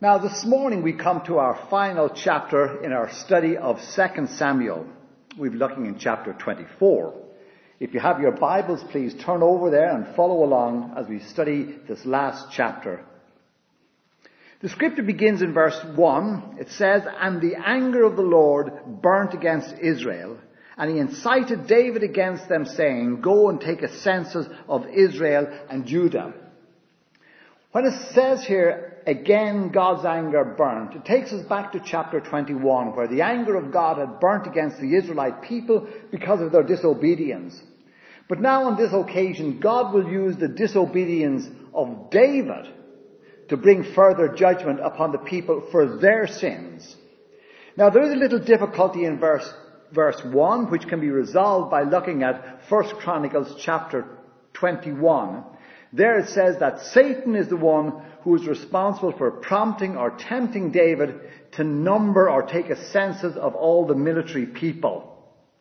Now this morning we come to our final chapter in our study of 2 Samuel. We'll be looking in chapter 24. If you have your Bibles, please turn over there and follow along as we study this last chapter. The scripture begins in verse 1. It says, "And the anger of the Lord burnt against Israel, and he incited David against them, saying, Go and take a census of Israel and Judah." When it says here, again God's anger burnt, it takes us back to chapter 21, where the anger of God had burnt against the Israelite people because of their disobedience. But now on this occasion, God will use the disobedience of David to bring further judgment upon the people for their sins. Now there is a little difficulty in verse 1, which can be resolved by looking at 1 Chronicles chapter 21. There it says that Satan is the one who is responsible for prompting or tempting David to number or take a census of all the military people.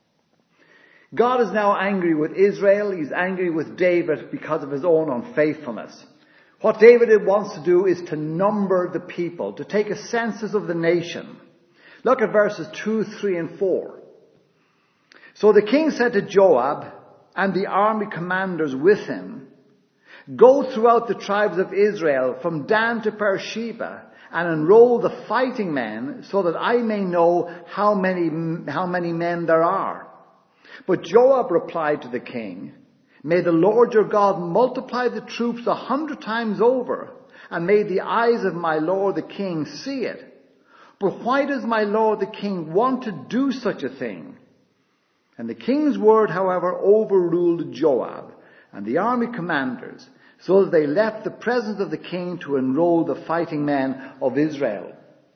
God is now angry with Israel. He's angry with David because of his own unfaithfulness. What David wants to do is to number the people, to take a census of the nation. Look at verses 2, 3, and 4. "So the king said to Joab and the army commanders with him, Go throughout the tribes of Israel from Dan to Beersheba and enroll the fighting men so that I may know how many men there are." But Joab replied to the king, "May the Lord your God multiply the troops 100 times over, and may the eyes of my lord the king see it. But why does my lord the king want to do such a thing?" And the king's word, however, overruled Joab and the army commanders, so that they left the presence of the king to enroll the fighting men of Israel.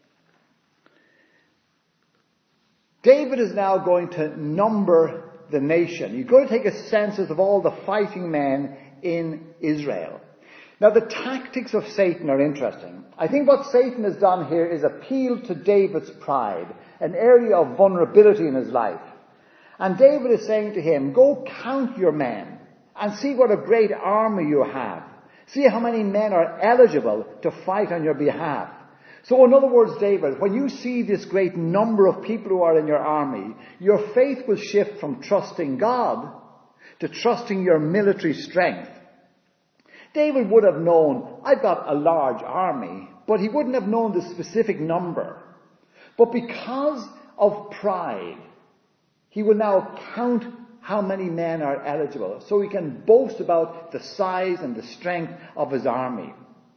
David is now going to number the nation. He's going to take a census of all the fighting men in Israel. Now the tactics of Satan are interesting. I think what Satan has done here is appeal to David's pride, an area of vulnerability in his life. And David is saying to him, "Go count your men and see what a great army you have. See how many men are eligible to fight on your behalf." So in other words, David, when you see this great number of people who are in your army, your faith will shift from trusting God to trusting your military strength. David would have known, I've got a large army, but he wouldn't have known the specific number. But because of pride, he will now count how many men are eligible, so he can boast about the size and the strength of his army.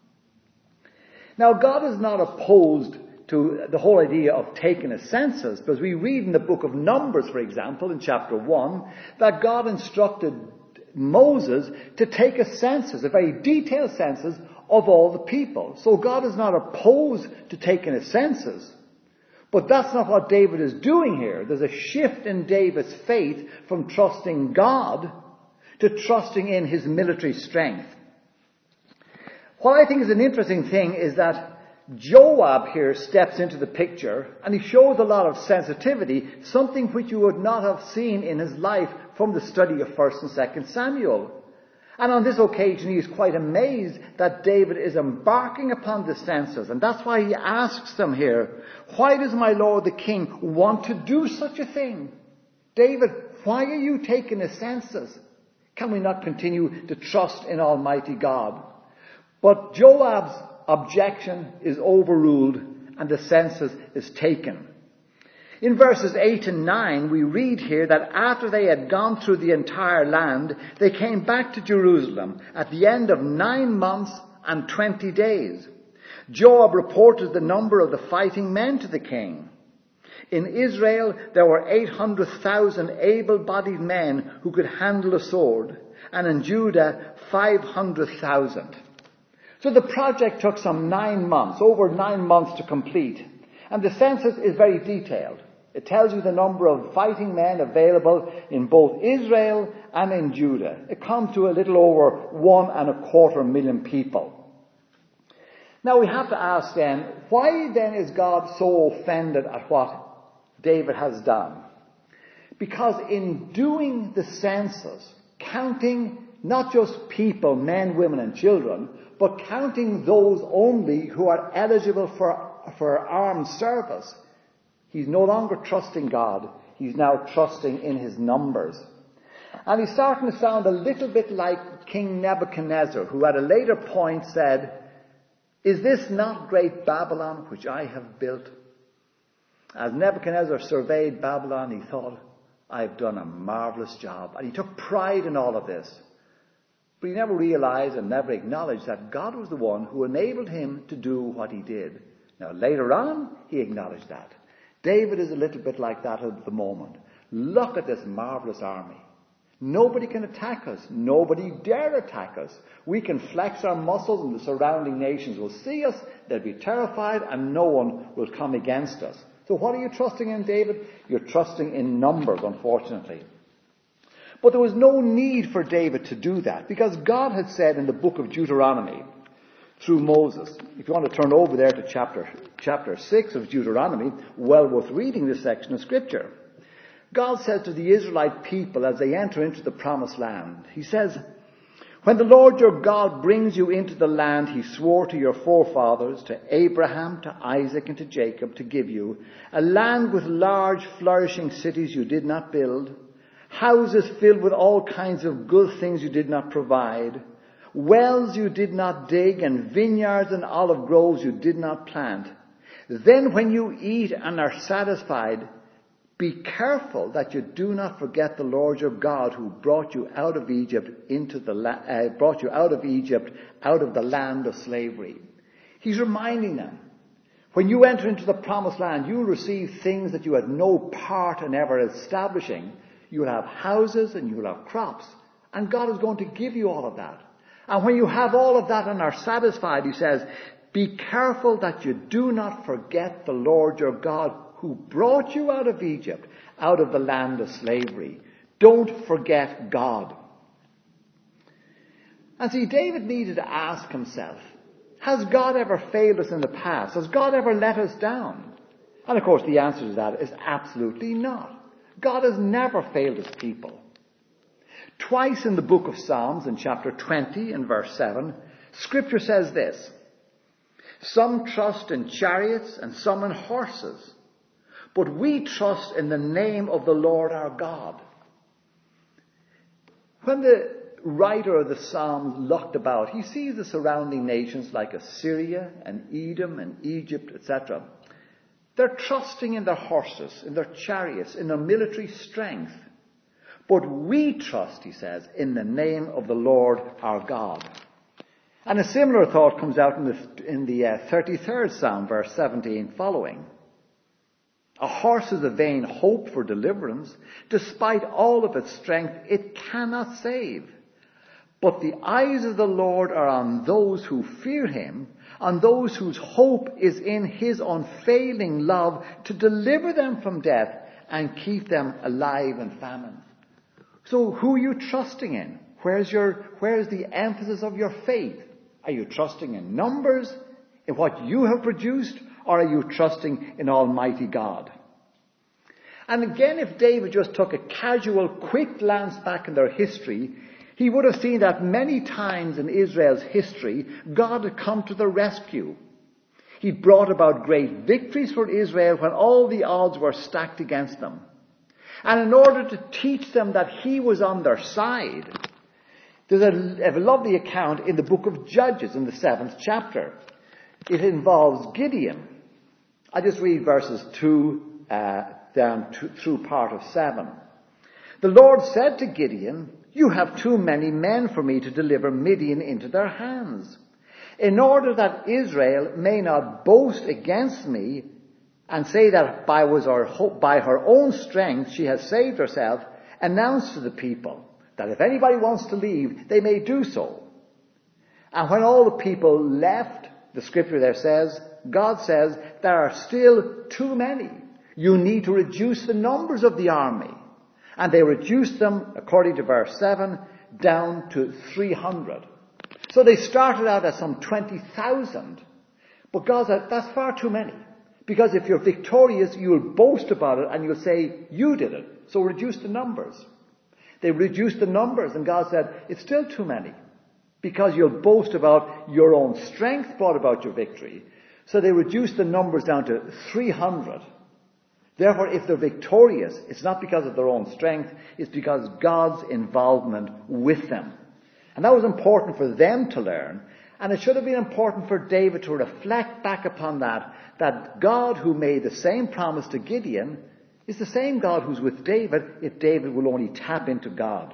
Now, God is not opposed to the whole idea of taking a census, because we read in the book of Numbers, for example, in chapter 1, that God instructed Moses to take a census, a very detailed census of all the people. So God is not opposed to taking a census. But that's not what David is doing here. There's a shift in David's faith from trusting God to trusting in his military strength. What I think is an interesting thing is that Joab here steps into the picture and he shows a lot of sensitivity, something which you would not have seen in his life from the study of 1 and 2 Samuel. And on this occasion, he is quite amazed that David is embarking upon the census. And that's why he asks them here, "Why does my lord the king want to do such a thing? David, why are you taking a census? Can we not continue to trust in Almighty God?" But Joab's objection is overruled and the census is taken. In verses 8 and 9, we read here that after they had gone through the entire land, they came back to Jerusalem at the end of 9 months and 20 days. Joab reported the number of the fighting men to the king. In Israel, there were 800,000 able-bodied men who could handle a sword, and in Judah, 500,000. So the project took some 9 months, over 9 months to complete. And the census is very detailed. It tells you the number of fighting men available in both Israel and in Judah. It comes to a little over 1.25 million people. Now we have to ask then, why then is God so offended at what David has done? Because in doing the census, counting not just people, men, women and children, but counting those only who are eligible for armed service. He's no longer trusting God. He's now trusting in his numbers. And he's starting to sound a little bit like King Nebuchadnezzar, who at a later point said, "Is this not great Babylon which I have built?" As Nebuchadnezzar surveyed Babylon, he thought, "I've done a marvelous job." And he took pride in all of this. But he never realized and never acknowledged that God was the one who enabled him to do what he did. Now later on, he acknowledged that. David is a little bit like that at the moment. Look at this marvelous army. Nobody can attack us. Nobody dare attack us. We can flex our muscles and the surrounding nations will see us. They'll be terrified and no one will come against us. So what are you trusting in, David? You're trusting in numbers, unfortunately. But there was no need for David to do that, because God had said in the book of Deuteronomy through Moses, if you want to turn over there to chapter 6 of Deuteronomy, well worth reading this section of Scripture. God says to the Israelite people as they enter into the promised land, he says, "When the Lord your God brings you into the land he swore to your forefathers, to Abraham, to Isaac, and to Jacob, to give you, a land with large flourishing cities you did not build, houses filled with all kinds of good things you did not provide, wells you did not dig, and vineyards and olive groves you did not plant. Then when you eat and are satisfied, be careful that you do not forget the Lord your God who brought you out of Egypt out of the land of slavery." He's reminding them, when you enter into the promised land, you will receive things that you had no part in ever establishing. You will have houses and you will have crops. And God is going to give you all of that. And when you have all of that and are satisfied, he says, be careful that you do not forget the Lord your God who brought you out of Egypt, out of the land of slavery. Don't forget God. And see, David needed to ask himself, has God ever failed us in the past? Has God ever let us down? And of course the answer to that is absolutely not. God has never failed his people. Twice in the book of Psalms, in chapter 20 and verse 7, Scripture says this, "Some trust in chariots and some in horses, but we trust in the name of the Lord our God." When the writer of the Psalms looked about, he sees the surrounding nations like Assyria and Edom and Egypt, etc. They're trusting in their horses, in their chariots, in their military strength. But we trust, he says, in the name of the Lord our God. And a similar thought comes out in the 33rd Psalm, verse 17 following. "A horse is a vain hope for deliverance. Despite all of its strength, it cannot save. But the eyes of the Lord are on those who fear him, on those whose hope is in his unfailing love, to deliver them from death and keep them alive in famine." So who are you trusting in? Where's the emphasis of your faith? Are you trusting in numbers, in what you have produced, or are you trusting in Almighty God? And again, if David just took a casual, quick glance back in their history, he would have seen that many times in Israel's history, God had come to their rescue. He brought about great victories for Israel when all the odds were stacked against them. And in order to teach them that he was on their side, there's a lovely account in the book of Judges in the 7th chapter. It involves Gideon. I just read verses 2 down through part of 7. "The Lord said to Gideon, 'You have too many men for me to deliver Midian into their hands. In order that Israel may not boast against me and say that by her own strength she has saved herself, announce to the people that if anybody wants to leave, they may do so.' And when all the people left," the scripture there says, God says, "there are still too many. You need to reduce the numbers of the army." And they reduced them, according to verse 7, down to 300. So they started out at some 20,000. But God said, that's far too many. Because if you're victorious, you'll boast about it and you'll say, you did it. So reduce the numbers. They reduced the numbers and God said, it's still too many. because you'll boast about your own strength brought about your victory. So they reduced the numbers down to 300. Therefore, if they're victorious, it's not because of their own strength, it's because God's involvement with them. And that was important for them to learn, and it should have been important for David to reflect back upon that God who made the same promise to Gideon is the same God who's with David if David will only tap into God.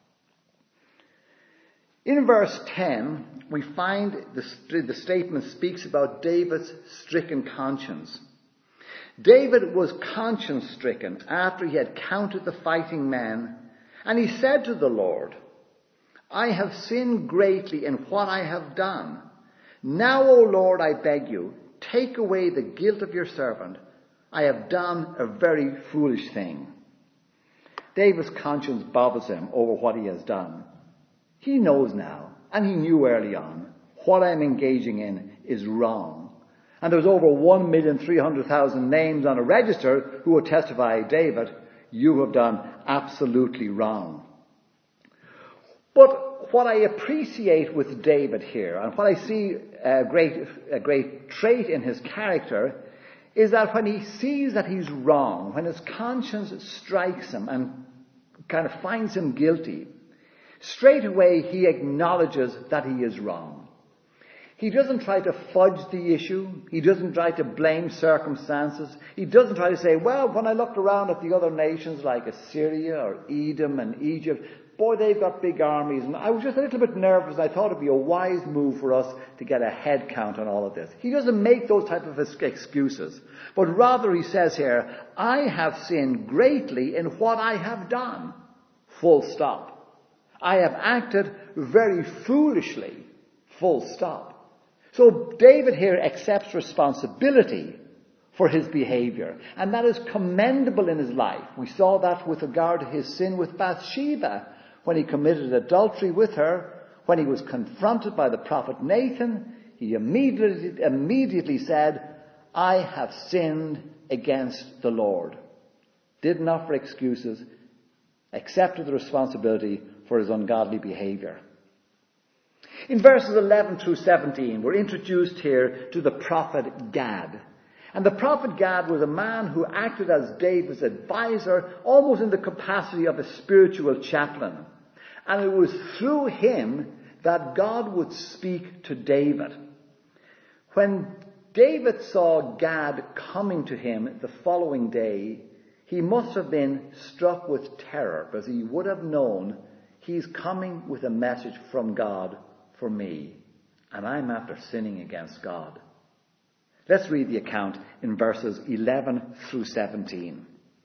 In verse 10, we find the statement speaks about David's stricken conscience. David was conscience-stricken after he had counted the fighting men, and he said to the Lord, I have sinned greatly in what I have done. Now, O Lord, I beg you, take away the guilt of your servant. I have done a very foolish thing. David's conscience bothers him over what he has done. He knows now, and he knew early on, what I'm engaging in is wrong. And there's over 1,300,000 names on a register who will testify, David, you have done absolutely wrong. But what I appreciate with David here, and what I see a great trait in his character, is that when he sees that he's wrong, when his conscience strikes him and kind of finds him guilty, straight away he acknowledges that he is wrong. He doesn't try to fudge the issue. He doesn't try to blame circumstances. He doesn't try to say, well, when I looked around at the other nations like Assyria or Edom and Egypt, boy, they've got big armies, and I was just a little bit nervous, and I thought it'd be a wise move for us to get a head count on all of this. He doesn't make those type of excuses, but rather he says here, I have sinned greatly in what I have done. Full stop. I have acted very foolishly. Full stop. So David here accepts responsibility for his behavior, and that is commendable in his life. We saw that with regard to his sin with Bathsheba, when he committed adultery with her. When he was confronted by the prophet Nathan, he immediately said, I have sinned against the Lord. Didn't offer excuses, accepted the responsibility for his ungodly behavior. In verses 11 through 17, we're introduced here to the prophet Gad. And the prophet Gad was a man who acted as David's advisor, almost in the capacity of a spiritual chaplain. And it was through him that God would speak to David. When David saw Gad coming to him the following day, he must have been struck with terror, because he would have known he's coming with a message from God for me, and I'm after sinning against God. Let's read the account in verses 11 through 17.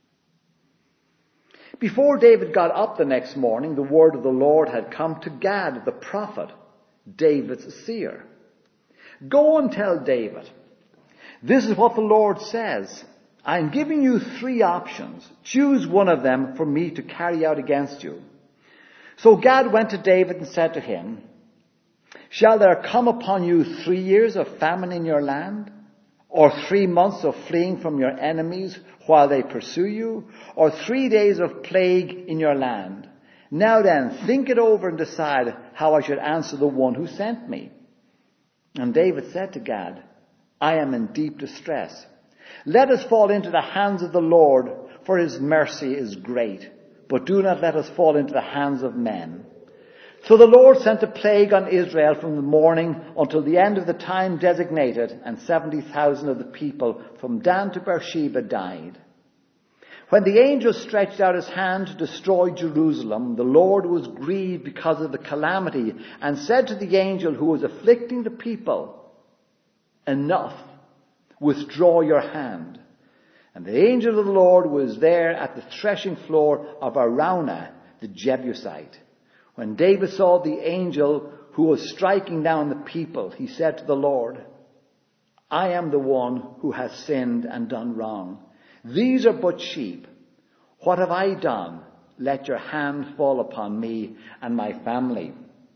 Before David got up the next morning, the word of the Lord had come to Gad the prophet, David's seer. Go and tell David, this is what the Lord says. I'm giving you 3 options. Choose one of them for me to carry out against you. So Gad went to David and said to him, shall there come upon you 3 years of famine in your land? Or 3 months of fleeing from your enemies while they pursue you? Or 3 days of plague in your land? Now then, think it over and decide how I should answer the one who sent me. And David said to Gad, I am in deep distress. Let us fall into the hands of the Lord, for his mercy is great. But do not let us fall into the hands of men. So the Lord sent a plague on Israel from the morning until the end of the time designated, and 70,000 of the people from Dan to Beersheba died. When the angel stretched out his hand to destroy Jerusalem, the Lord was grieved because of the calamity and said to the angel who was afflicting the people, enough, withdraw your hand. And the angel of the Lord was there at the threshing floor of Araunah, the Jebusite. When David saw the angel who was striking down the people, he said to the Lord, I am the one who has sinned and done wrong. These are but sheep. What have I done? Let your hand fall upon me and my family.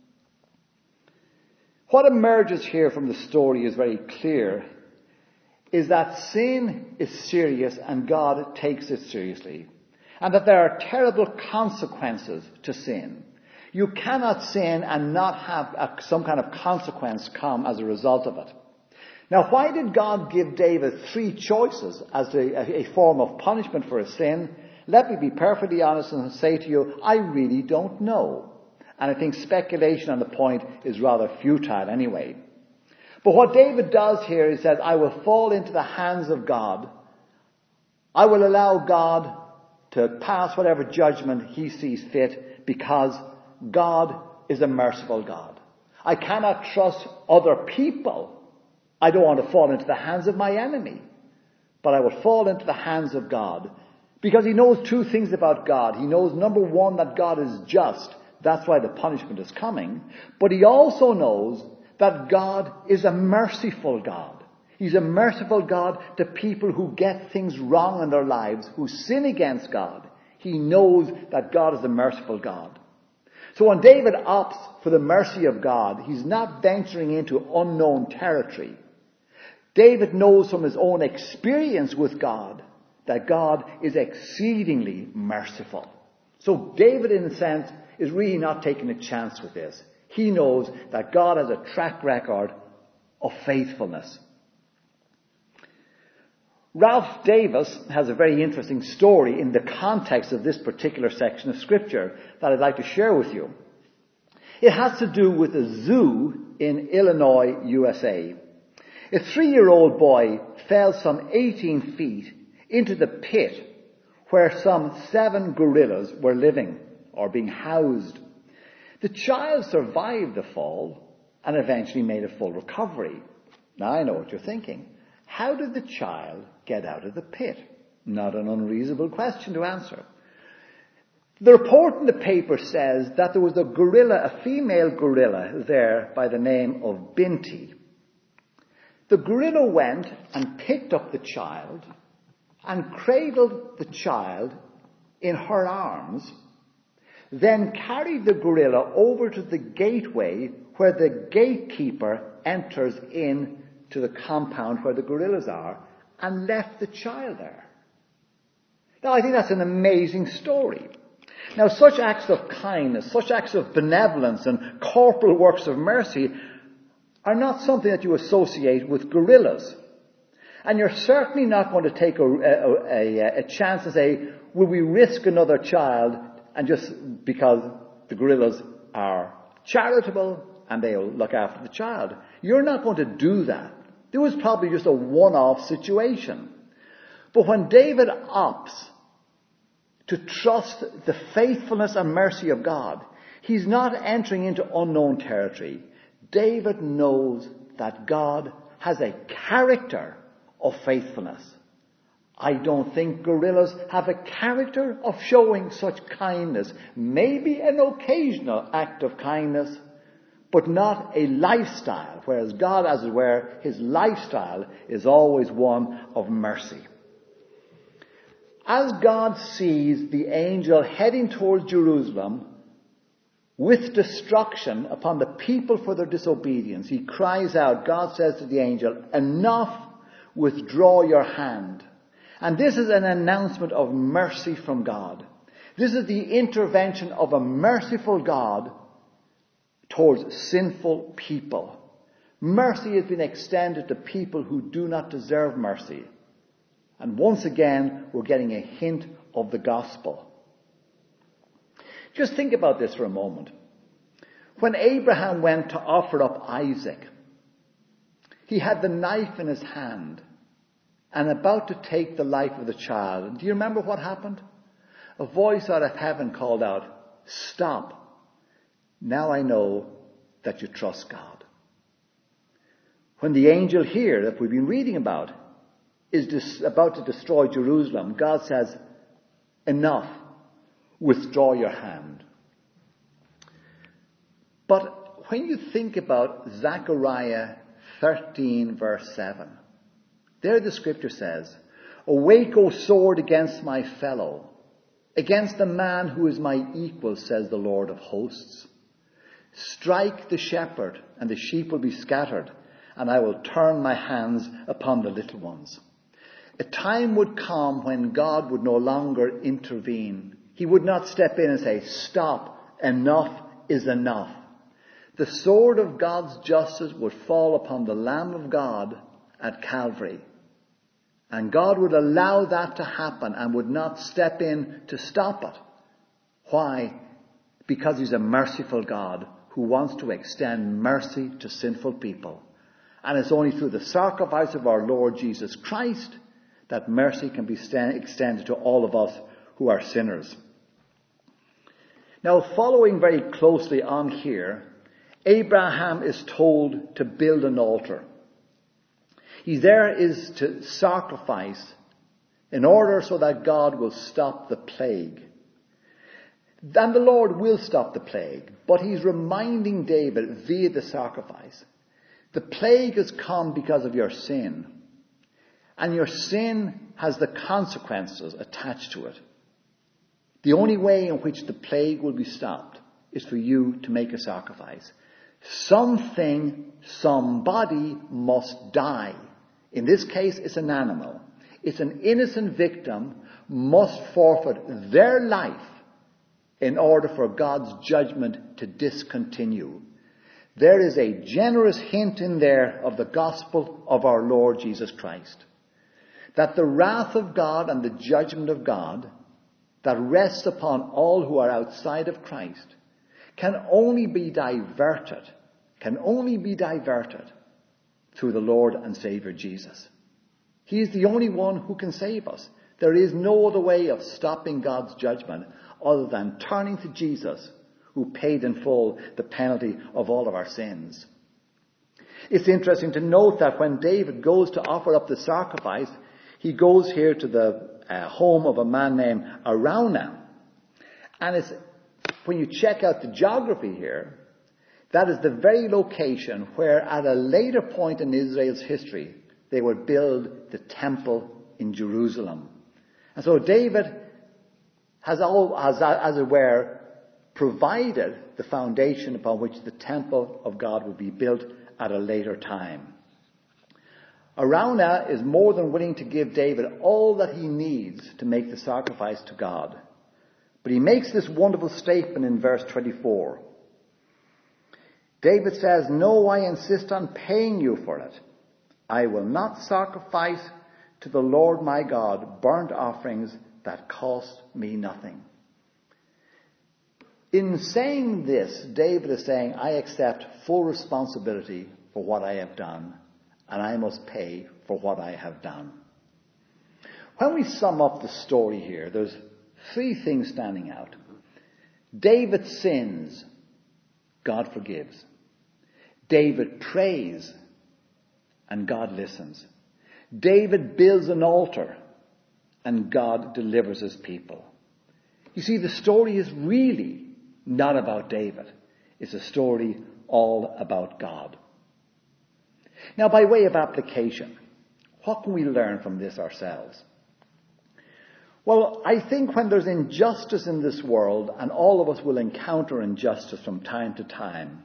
What emerges here from the story is very clear, is that sin is serious and God takes it seriously, and that there are terrible consequences to sin. You cannot sin and not have some kind of consequence come as a result of it. Now, why did God give David 3 choices as a form of punishment for his sin? Let me be perfectly honest and say to you, I really don't know. And I think speculation on the point is rather futile anyway. But what David does here, he says, I will fall into the hands of God. I will allow God to pass whatever judgment he sees fit because God is a merciful God. I cannot trust other people. I don't want to fall into the hands of my enemy. But I will fall into the hands of God because he knows 2 things about God. He knows, number 1, that God is just. That's why the punishment is coming. But he also knows that God is a merciful God. He's a merciful God to people who get things wrong in their lives, who sin against God. He knows that God is a merciful God. So when David opts for the mercy of God, he's not venturing into unknown territory. David knows from his own experience with God that God is exceedingly merciful. So David, in a sense, is really not taking a chance with this. He knows that God has a track record of faithfulness. Ralph Davis has a very interesting story in the context of this particular section of Scripture that I'd like to share with you. It has to do with a zoo in Illinois, USA. A 3-year-old boy fell some 18 feet into the pit where some 7 gorillas were living or being housed. The child survived the fall and eventually made a full recovery. Now I know what you're thinking. How did the child get out of the pit? Not an unreasonable question to answer. The report in the paper says that there was a female gorilla there by the name of Binti. The gorilla went and picked up the child and cradled the child in her arms, then carried the gorilla over to the gateway where the gatekeeper enters in to the compound where the gorillas are, and left the child there. Now, I think that's an amazing story. Now, such acts of kindness, such acts of benevolence and corporal works of mercy are not something that you associate with gorillas. And you're certainly not going to take a chance to say, will we risk another child, and just because the gorillas are charitable and they'll look after the child. You're not going to do that. It was probably just a one-off situation. But when David opts to trust the faithfulness and mercy of God, he's not entering into unknown territory. David knows that God has a character of faithfulness. I don't think gorillas have a character of showing such kindness. Maybe an occasional act of kindness, but not a lifestyle, whereas God, as it were, his lifestyle is always one of mercy. As God sees the angel heading towards Jerusalem with destruction upon the people for their disobedience, he cries out, God says to the angel, enough, withdraw your hand. And this is an announcement of mercy from God. This is the intervention of a merciful God towards sinful people. Mercy has been extended to people who do not deserve mercy. And once again, we're getting a hint of the gospel. Just think about this for a moment. When Abraham went to offer up Isaac, he had the knife in his hand and about to take the life of the child. And do you remember what happened? A voice out of heaven called out, stop. Now I know that you trust God. When the angel here that we've been reading about is about to destroy Jerusalem, God says, enough, withdraw your hand. But when you think about Zechariah 13 verse 7, there the scripture says, awake, O sword, against my fellow, against the man who is my equal, says the Lord of hosts. Strike the shepherd, and the sheep will be scattered, and I will turn my hands upon the little ones. A time would come when God would no longer intervene. He would not step in and say, stop, enough is enough. The sword of God's justice would fall upon the Lamb of God at Calvary. And God would allow that to happen and would not step in to stop it. Why? Because he's a merciful God who wants to extend mercy to sinful people. And it's only through the sacrifice of our Lord Jesus Christ that mercy can be extended to all of us who are sinners. Now, following very closely on here, Abraham is told to build an altar. He there is to sacrifice in order so that God will stop the plague. And the Lord will stop the plague, but he's reminding David via the sacrifice, the plague has come because of your sin, and your sin has the consequences attached to it. The only way in which the plague will be stopped is for you to make a sacrifice. Something, somebody must die. In this case, it's an animal. It's an innocent victim must forfeit their life in order for God's judgment to discontinue. There is a generous hint in there of the gospel of our Lord Jesus Christ. That the wrath of God and the judgment of God that rests upon all who are outside of Christ can only be diverted through the Lord and Savior Jesus. He is the only one who can save us. There is no other way of stopping God's judgment other than turning to Jesus, who paid in full the penalty of all of our sins. It's interesting to note that when David goes to offer up the sacrifice, he goes here to the home of a man named Araunah. And when you check out the geography here, that is the very location where at a later point in Israel's history, they would build the temple in Jerusalem. And so David has, as it were, provided the foundation upon which the temple of God would be built at a later time. Araunah is more than willing to give David all that he needs to make the sacrifice to God. But he makes this wonderful statement in verse 24. David says, "No, I insist on paying you for it. I will not sacrifice to the Lord my God burnt offerings that cost me nothing." In saying this, David is saying, I accept full responsibility for what I have done, and I must pay for what I have done. When we sum up the story here, there's three things standing out. David sins, God forgives. David prays, and God listens. David builds an altar, and God delivers his people. You see, the story is really not about David. It's a story all about God. Now, by way of application, what can we learn from this ourselves? Well, I think when there's injustice in this world, and all of us will encounter injustice from time to time,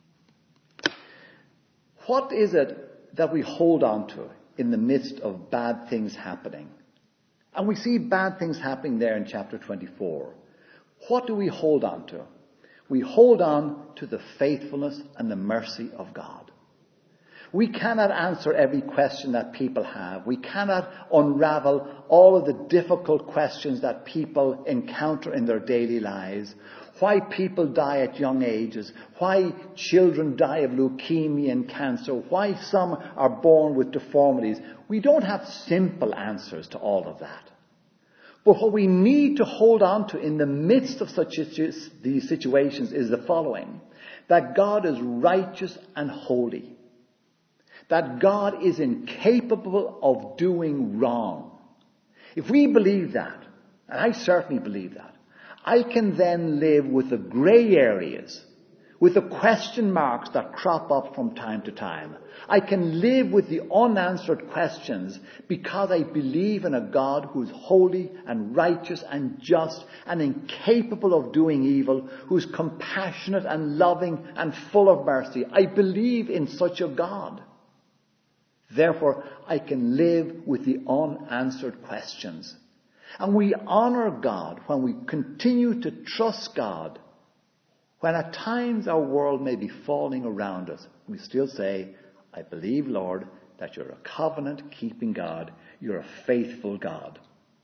what is it that we hold on to in the midst of bad things happening? And we see bad things happening there in chapter 24. What do we hold on to? We hold on to the faithfulness and the mercy of God. We cannot answer every question that people have. We cannot unravel all of the difficult questions that people encounter in their daily lives. Why people die at young ages. Why children die of leukemia and cancer. Why some are born with deformities. We don't have simple answers to all of that. But what we need to hold on to in the midst of these situations is the following. That God is righteous and holy. That God is incapable of doing wrong. If we believe that, and I certainly believe that, I can then live with the grey areas, with the question marks that crop up from time to time. I can live with the unanswered questions because I believe in a God who is holy and righteous and just and incapable of doing evil, who is compassionate and loving and full of mercy. I believe in such a God. Therefore, I can live with the unanswered questions. And we honor God when we continue to trust God, when at times our world may be falling around us, we still say, I believe, Lord, that you're a covenant-keeping God. You're a faithful God.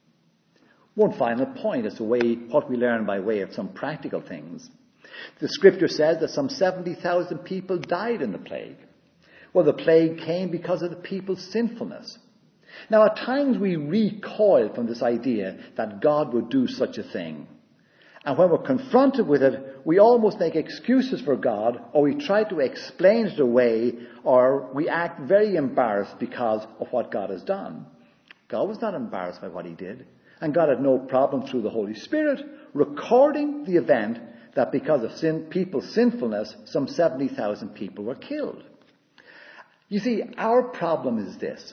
One final point as to what we learn by way of some practical things. The scripture says that some 70,000 people died in the plague. Well, the plague came because of the people's sinfulness. Now, at times we recoil from this idea that God would do such a thing. And when we're confronted with it, we almost make excuses for God, or we try to explain it away, or we act very embarrassed because of what God has done. God was not embarrassed by what he did. And God had no problem through the Holy Spirit recording the event that because of people's sinfulness, some 70,000 people were killed. You see, our problem is this.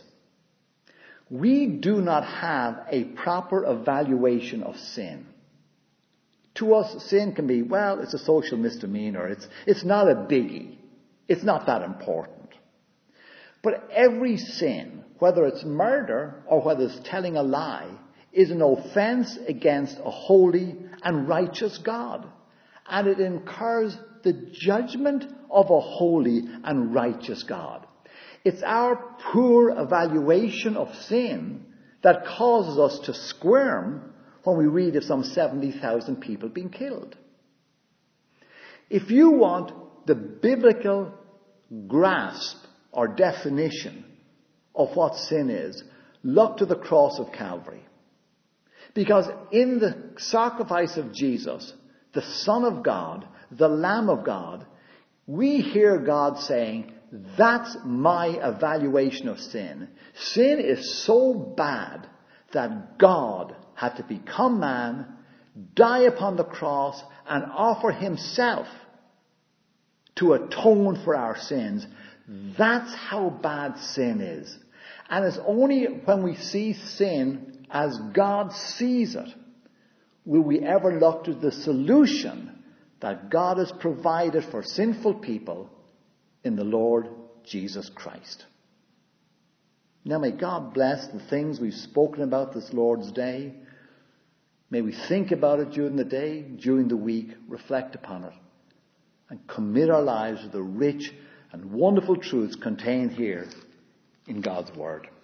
We do not have a proper evaluation of sin. To us, sin can be, well, it's a social misdemeanor. It's not a biggie. It's not that important. But every sin, whether it's murder or whether it's telling a lie, is an offense against a holy and righteous God. And it incurs the judgment of a holy and righteous God. It's our poor evaluation of sin that causes us to squirm when we read of some 70,000 people being killed. If you want the biblical grasp or definition of what sin is, look to the cross of Calvary. Because in the sacrifice of Jesus, the Son of God, the Lamb of God, we hear God saying, that's my evaluation of sin. Sin is so bad that God had to become man, die upon the cross, and offer himself to atone for our sins. That's how bad sin is. And it's only when we see sin as God sees it will we ever look to the solution that God has provided for sinful people in the Lord Jesus Christ. Now may God bless the things we've spoken about this Lord's Day. May we think about it during the day, during the week, reflect upon it, and commit our lives to the rich and wonderful truths contained here in God's Word.